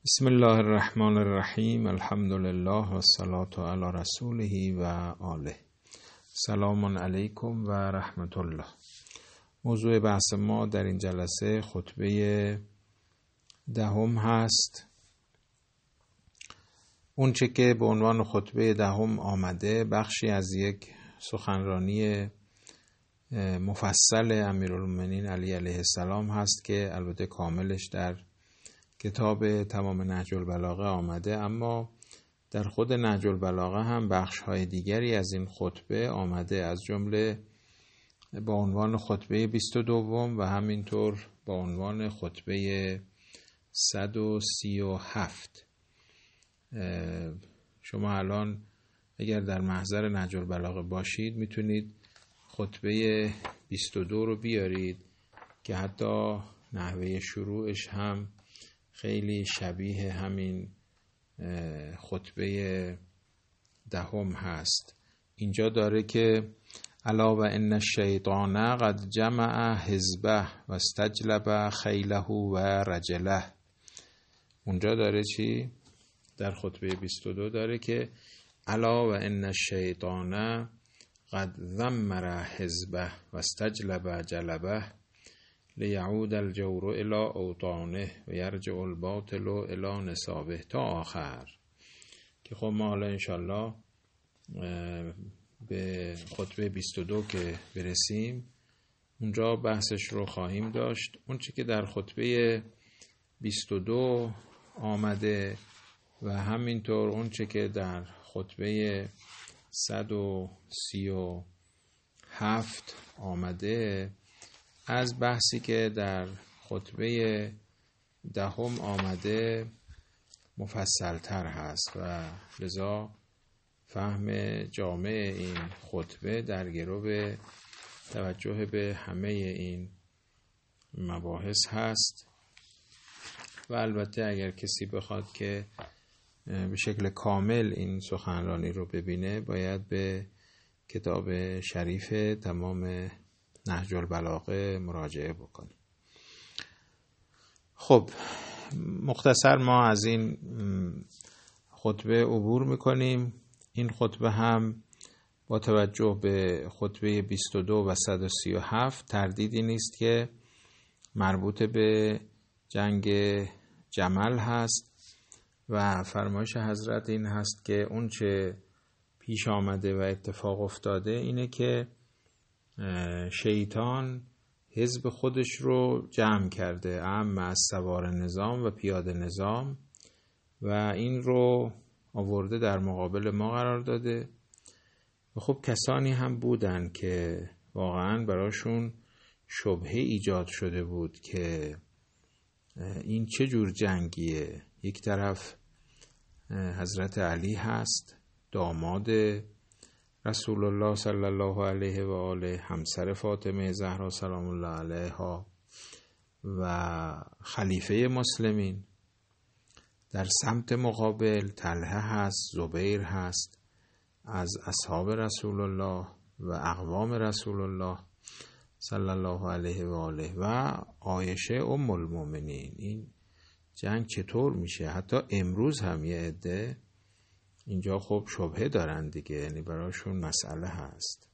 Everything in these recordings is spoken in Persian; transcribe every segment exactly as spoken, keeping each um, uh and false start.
بسم الله الرحمن الرحیم. الحمد لله و الصلاة علی رسوله و آله. سلام علیکم و رحمت الله. موضوع بحث ما در این جلسه خطبه دهم هست. اون چه که به عنوان خطبه دهم آمده بخشی از یک سخنرانی مفصل امیرالمومنین علی علیه السلام هست که البته کاملش در کتاب تمام نهج البلاغه آمده، اما در خود نهج البلاغه هم بخش های دیگری از این خطبه آمده، از جمله با عنوان خطبه بیست و دوم و همینطور با عنوان خطبه صد و سی و هفت. شما الان اگر در محضر نهج البلاغه باشید میتونید خطبه بیست و دو رو بیارید که حتی نحوه شروعش هم خیلی شبیه همین خطبه دهم هست. اینجا داره که الا و ان الشیطان قد جمع حزبه و استجلب خیله و رجله. اونجا داره چی؟ در خطبه بیست و دو داره که الا و ان الشیطان قد ذمر حزبه و استجلب جلبه لیعود الجور الى اوطانه و یرجع الباطل الى نصابه تا آخر، که خب ما حالا انشالله به خطبه بیست و دو که برسیم اونجا بحثش رو خواهیم داشت. اون چی که در خطبه بیست و دو آمده و همینطور اون چی که در خطبه صد و سی و هفت آمده از بحثی که در خطبه دهم آمده مفصل تر هست و لذا فهم جامع این خطبه در گرو توجه به همه این مباحث هست. و البته اگر کسی بخواد که به شکل کامل این سخنرانی رو ببینه باید به کتاب شریف تمام نهج البلاغه مراجعه بکنیم. خب مختصر ما از این خطبه عبور میکنیم. این خطبه هم با توجه به خطبه بیست و دو و صد و سی و هفت تردیدی نیست که مربوط به جنگ جمل هست و فرمایش حضرت این هست که اون چه پیش آمده و اتفاق افتاده اینه که شیطان حزب خودش رو جمع کرده، اعم از سوار نظام و پیاده نظام، و این رو آورده در مقابل ما قرار داده. و خب کسانی هم بودن که واقعا براشون شبهه ایجاد شده بود که این چه جور جنگیه. یک طرف حضرت علی هست، داماد رسول الله صلی الله علیه و آله، همسر فاطمه زهرا سلام الله علیها و خلیفه مسلمین. در سمت مقابل طلحه هست، زبیر هست از اصحاب رسول الله و اقوام رسول الله صلی الله علیه و آله و عایشه ام المؤمنین. این جنگ چطور میشه؟ حتی امروز هم یه عده اینجا خب شبهه دارن دیگه، یعنی براشون مسئله هست.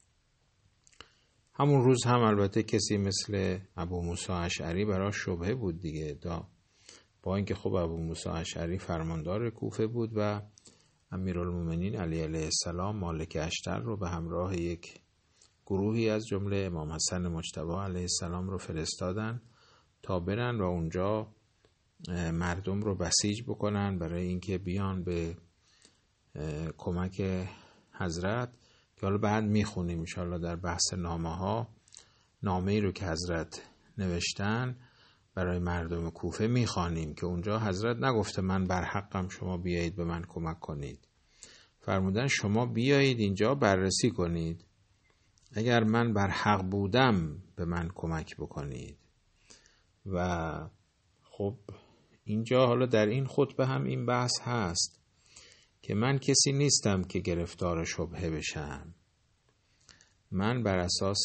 همون روز هم البته کسی مثل ابو موسی اشعری براش شبهه بود دیگه، دا با اینکه خب ابو موسی اشعری فرماندار کوفه بود و امیرالمومنین علی علیه السلام مالک اشتر رو به همراه یک گروهی از جمله امام حسن مجتبی علیه السلام رو فرستادن تا برن و اونجا مردم رو بسیج بکنن برای اینکه بیان به کمک حضرت، که حالا بعد میخونیم انشاءالله در بحث نامه ها. نامه ای رو که حضرت نوشتن برای مردم کوفه میخوانیم که اونجا حضرت نگفته من بر حقم شما بیایید به من کمک کنید، فرمودن شما بیایید اینجا بررسی کنید، اگر من بر حق بودم به من کمک بکنید. و خب اینجا حالا در این خطبه هم این بحث هست که من کسی نیستم که گرفتار شبهه بشم. من بر اساس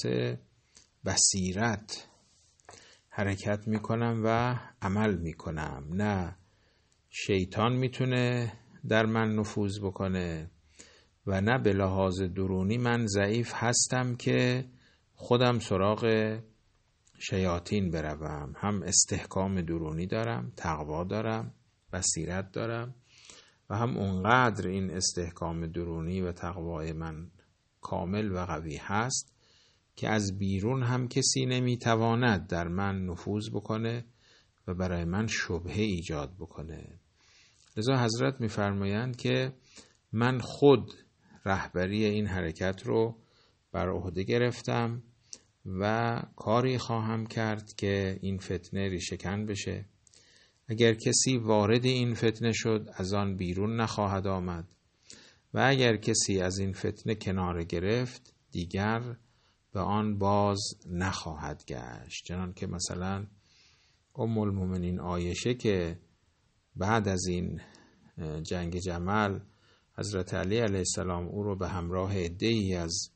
بصیرت حرکت میکنم و عمل میکنم، نه شیطان میتونه در من نفوذ بکنه و نه به لحاظ درونی من ضعیف هستم که خودم سراغ شیاطین بروم. هم استحکام درونی دارم، تقوا دارم، بصیرت دارم و هم اونقدر این استحکام درونی و تقوای من کامل و قوی هست که از بیرون هم کسی نمیتواند در من نفوذ بکنه و برای من شبهه ایجاد بکنه. لذا حضرت میفرمایند که من خود رهبری این حرکت رو بر عهده گرفتم و کاری خواهم کرد که این فتنه ریشه‌کن بشه. اگر کسی وارد این فتنه شد از آن بیرون نخواهد آمد و اگر کسی از این فتنه کناره گرفت دیگر به آن باز نخواهد گشت. چنان که مثلا ام المؤمنین عایشه که بعد از این جنگ جمل حضرت علی علیه السلام او رو به همراه عده‌ای از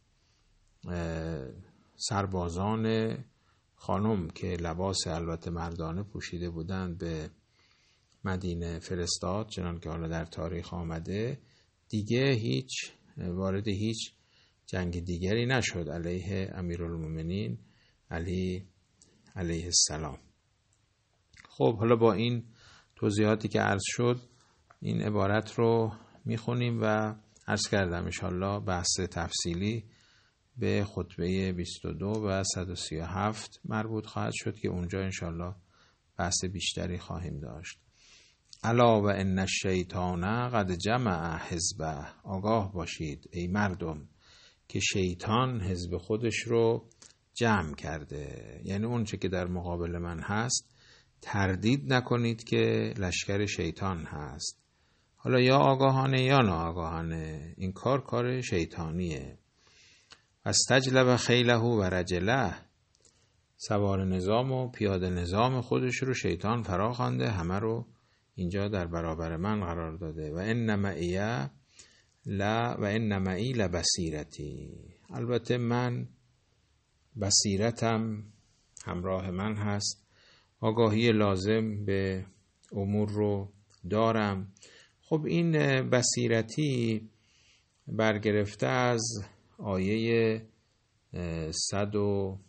سربازان خانم که لباس البته مردانه پوشیده بودند به مدینه فرستاد، چنان که حالا در تاریخ آمده، دیگه هیچ وارد هیچ جنگ دیگری نشد علیه امیرالمومنین علی علیه السلام. خب حالا با این توضیحاتی که عرض شد این عبارت رو میخونیم و عرض کردم انشالله بحث تفصیلی به خطبه بیست و دو و صد و سی و هفت مربوط خواهد شد که اونجا انشالله بحث بیشتری خواهیم داشت. الا و ان الشیطان قد جمع حزبه، آگاه باشید ای مردم که شیطان حزب خودش رو جمع کرده. یعنی اون چه که در مقابل من هست تردید نکنید که لشکر شیطان هست. حالا یا آگاهانه یا ناآگاهانه این کار کار شیطانیه. استجلب خیله و رجله، سوار نظام و پیاده نظام خودش رو شیطان فرا خوانده، همه رو اینجا در برابر من قرار داده. و ان معی لا و ان معی لبصیرتی، البته من بصیرتم همراه من هست، آگاهی لازم به امور رو دارم. خب این بصیرتی برگرفته از آیه صد و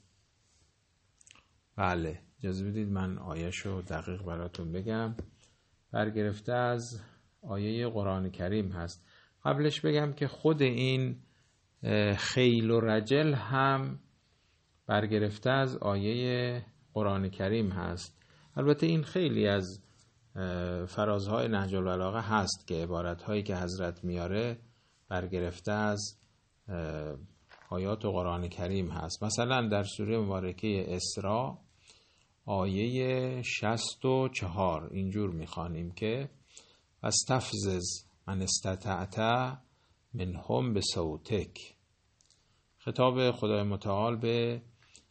بله اجازه بدید من آیه‌شو دقیق براتون بگم. برگرفته از آیه قرآن کریم هست. قبلش بگم که خود این خیل و رجل هم برگرفته از آیه قرآن کریم هست. البته این خیلی از فرازهای نهج البلاغه هست که عبارتهایی که حضرت میاره برگرفته از آیات قرآن کریم هست. مثلا در سوره مبارکه اسراء آیه شصت و چهار اینجور میخوانیم که استفزز من استطعت منهم به صوتک. خطاب خدای متعال به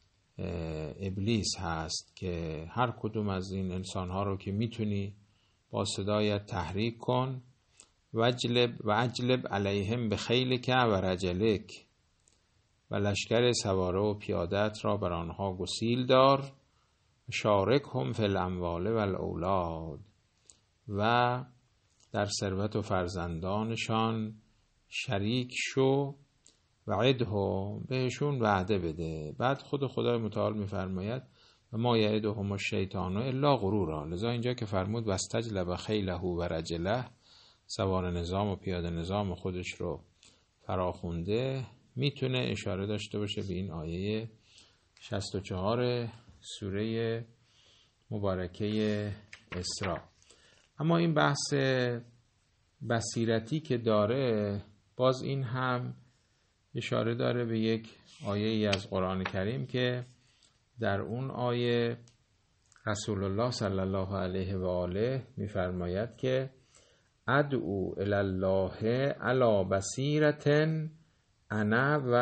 ابلیس هست که هر کدوم از این انسانها رو که میتونی با صدایت تحریک کن و اجلب و اجلب علیهم بخیلک و رجلک، و لشکر سواره و پیادت را بر آنها گسیل دار، شارکهم فی الاموال و الاولاد، و در ثروت و فرزندانشان شریک شو و عدهم، بهشون وعده بده. بعد خود خدای متعال میفرماید و ما یعدهم الشیطان الا غرورا. لذا اینجا که فرمود واستجلب خیله و رجله، سوار نظام و پیاده نظام خودش رو فراخونده، میتونه اشاره داشته باشه به این آیه شصت و چهار سوره مبارکه اسراء. اما این بحث بصیرتی که داره باز این هم اشاره داره به یک آیه ای از قرآن کریم که در اون آیه رسول الله صلی الله علیه و آله میفرماید که ادعو الی الله علی بصیرة انا و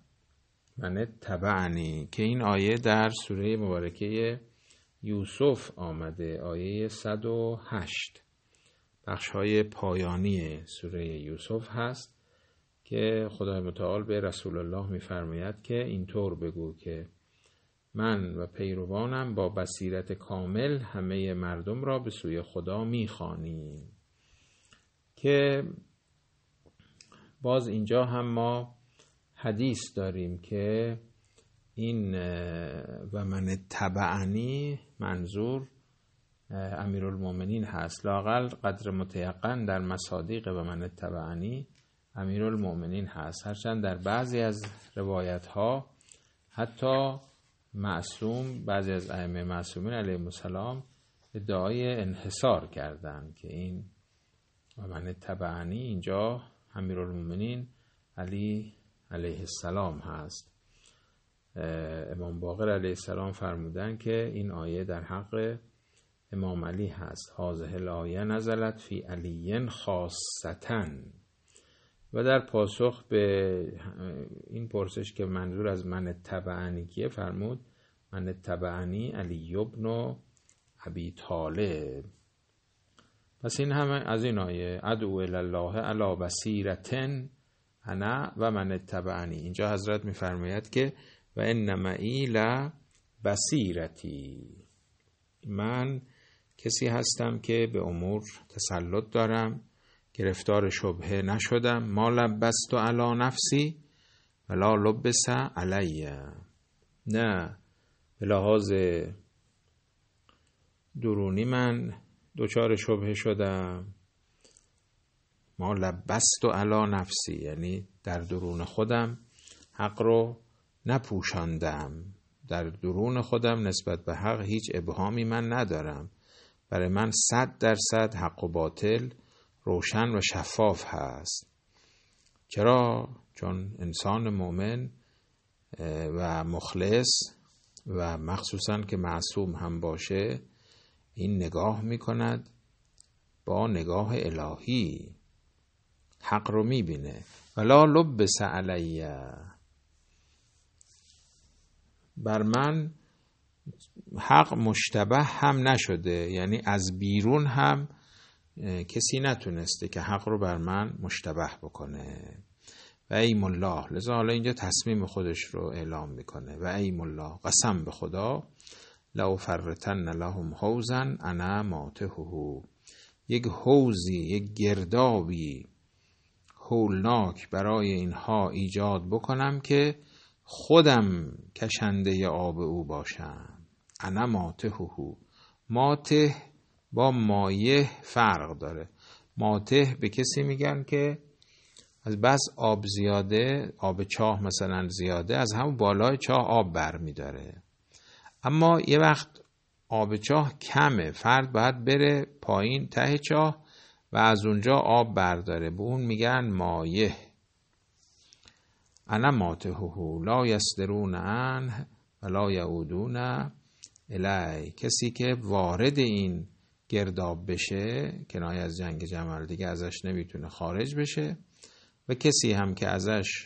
من تبعنی، که این آیه در سوره مبارکه یوسف آمده، آیه صد و هشت، بخش‌های پایانی سوره یوسف هست که خدای متعال به رسول الله میفرماید که اینطور بگو که من و پیروانم با بصیرت کامل همه مردم را به سوی خدا می‌خوانیم. که باز اینجا هم ما حدیث داریم که این و من تبعنی منظور امیرالمومنین هست. لااقل قدر متیقن در مصادیق و من تبعنی امیرالمومنین هست، هرچند در بعضی از روایت ها حتی معصوم، بعضی از ائمه معصومین علیهم السلام ادعای انحصار کردند که این و من تبعنی اینجا امیرالمومنین علی علیه السلام هست. امام باقر علیه السلام فرمودن که این آیه در حق امام علی هست. هذه الآیه نزلت فی علی خاصةً. و در پاسخ به این پرسش که منظور از من تبعنی کیه، فرمود من تبعنی علی ابن ابی طالب. پس این همه از این آیه ادعو الی الله علی بصیرة انا و من تبعنی. اینجا حضرت میفرماید که و ان معی لبصیرتی، من کسی هستم که به امور تسلط دارم، گرفتار شبهه نشدم. ما لبست علی نفسی ولا لبس علی، نه به لحاظ درونی من دچار شبهه شدم. ما لبست علی نفسی یعنی در درون خودم حق رو نپوشاندم، در درون خودم نسبت به حق هیچ ابهامی من ندارم. برای من صد درصد حق و باطل روشن و شفاف هست. چرا؟ چون انسان مؤمن و مخلص و مخصوصا که معصوم هم باشه این نگاه میکند با نگاه الهی، حق رو میبینه. ولا لبس علیه، بر من حق مشتبه هم نشده، یعنی از بیرون هم کسی نتونسته که حق رو بر من مشتبه بکنه. و ایم الله، لذا حالا اینجا تصمیم خودش رو اعلام میکنه. و ایم الله، قسم به خدا، لو فرتن لهم حوزا انا ماتهه، یک حوزی، یک گردابی هولناک برای اینها ایجاد بکنم که خودم کشنده آب او باشم. انا ماتهه، ماته با مایه فرق داره. ماته به کسی میگن که از بس آب زیاده، آب چاه مثلا زیاده، از همون بالای چاه آب بر میداره. اما یه وقت آب چاه کمه، فرد باید بره پایین ته چاه و از اونجا آب برداره، به اون میگن مایه. انا ماتهه لا یصدرون عنه ولا یعودون الی، کسی که وارد این گرداب بشه، کنایه از جنگ جمل، دیگه ازش نمیتونه خارج بشه. و کسی هم که ازش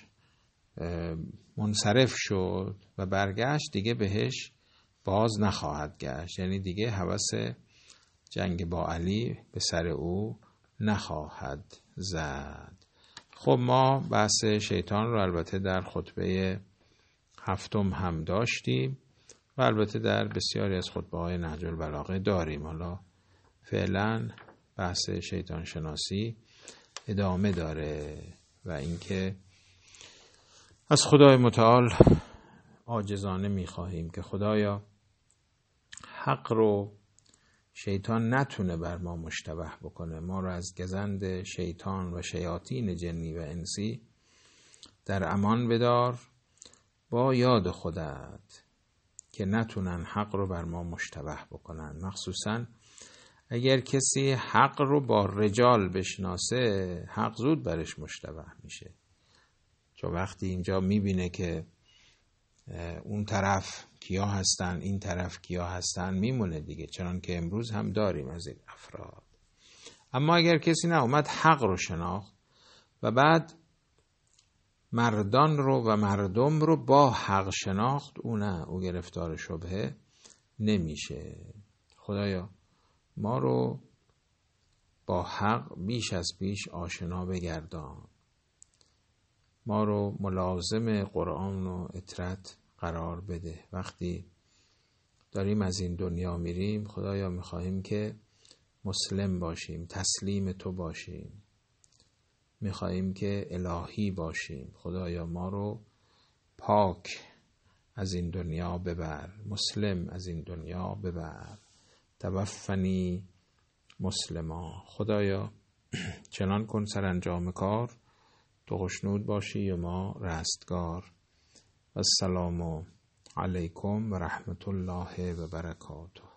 منصرف شد و برگشت دیگه بهش باز نخواهد گشت، یعنی دیگه هوس جنگ با علی به سر او نخواهد زد. خب ما بحث شیطان رو البته در خطبه هفتم هم داشتیم و البته در بسیاری از خطبه های نهج البلاغه داریم. حالا فعلا بحث شیطان شناسی ادامه داره و اینکه از خدای متعال عاجزانه میخواهیم که خدایا حق رو شیطان نتونه بر ما مشتبه بکنه، ما رو از گزند شیطان و شیاطین جنی و انسی در امان بدار با یاد خودت که نتونن حق رو بر ما مشتبه بکنن. مخصوصا اگر کسی حق رو با رجال بشناسه، حق زود برش مشتبه میشه، چون وقتی اینجا میبینه که اون طرف کیا هستن، این طرف کیا هستن، میمونه دیگه، چنان که امروز هم داریم از این افراد. اما اگر کسی نه اومد حق رو شناخت و بعد مردان رو و مردم رو با حق شناخت، او نه، او گرفتار شبهه نمیشه. خدایا ما رو با حق بیش از پیش آشنا بگردان، ما رو ملازم قرآن و اطرت قرار بده. وقتی داریم از این دنیا میریم، خدایا میخواهیم که مسلم باشیم، تسلیم تو باشیم، میخواهیم که الهی باشیم. خدایا ما رو پاک از این دنیا ببر، مسلم از این دنیا ببر. توفنی مسلما. خدایا چنان کن سرانجام کار تو خوشنود باشی و ما رستگار. و السلام علیکم و رحمت الله و برکاته.